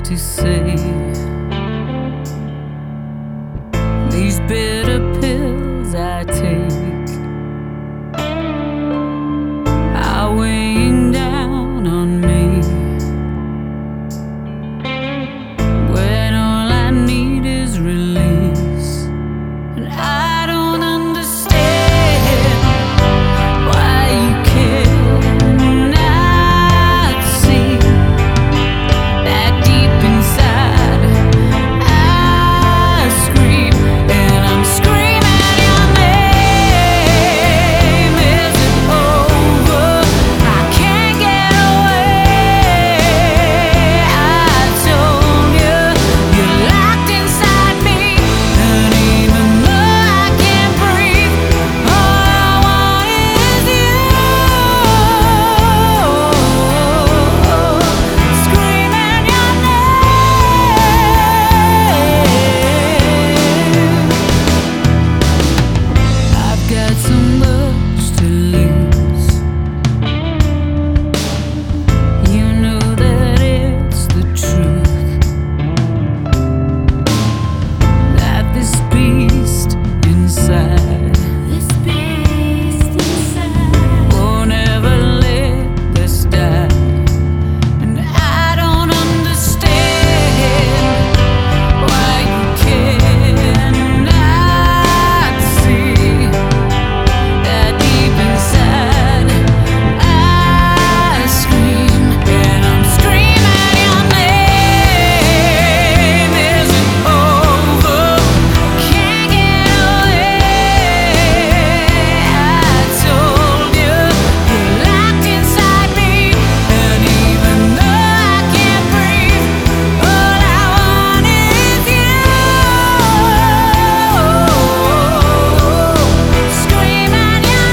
to say. These bitter pills I take are weighing down on me, when all I need is release. And I don't understand why you cannot see that deep inside I scream, and I'm screaming your name. Is it over? I can't get away. I told you, you're locked inside me, and even though I can't breathe, all I want is you. Screaming your name. I've got so much to lose. You know that it's the truth, that this beast inside won't ever let this die. And I don't understand why you cannot see that deep inside I scream, and I'm screaming your name. Is it over? Can't get away. I told you, you're locked inside me, and even though I can't breathe, all I want is you. Screaming your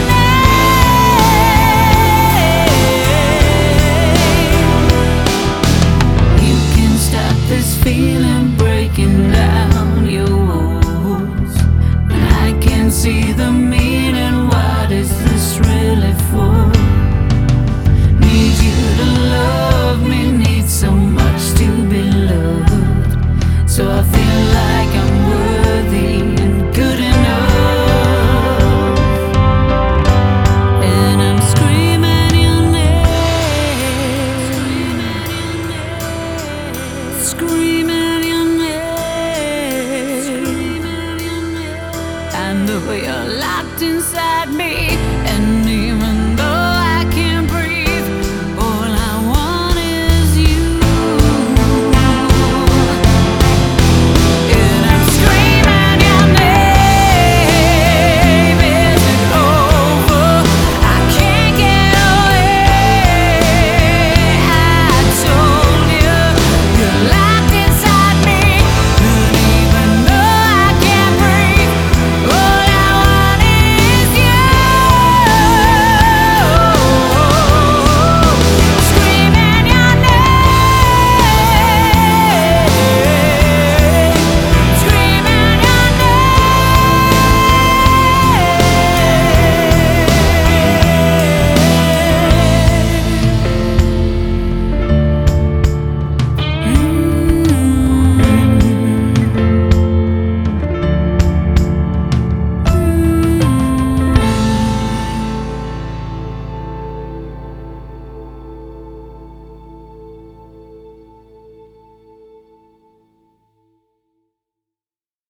name. You can stop this feeling breaking down your walls, and I can see the meaning. What is this really for? Need you to love me, need so much to be loved, so I feel like I'm worthy and good enough. And I'm screaming your name, screaming your name. I know you're locked inside me, and even